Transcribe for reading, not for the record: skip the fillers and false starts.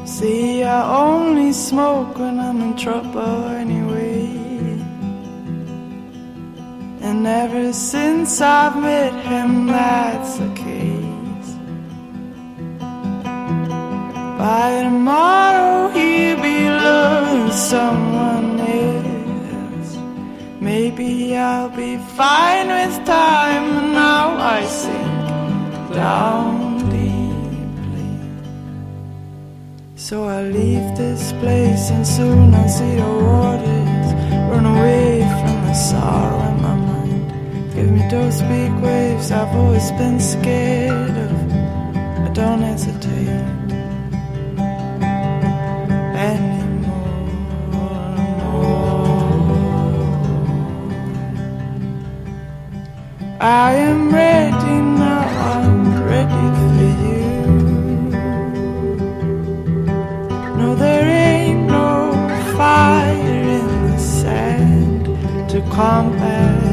See, I only smoke when I'm in trouble anyway. And ever since I've met him, that's the case. By tomorrow he'll be loving someone else. Maybe I'll be fine with time, and now I sink down deeply. So I leave this place and soon I'll see the waters run away from the sorrow in my mind. Give me those big waves I've always been scared of. I don't hesitate I am ready now, I'm ready for you. No, there ain't no fire in the sand to combat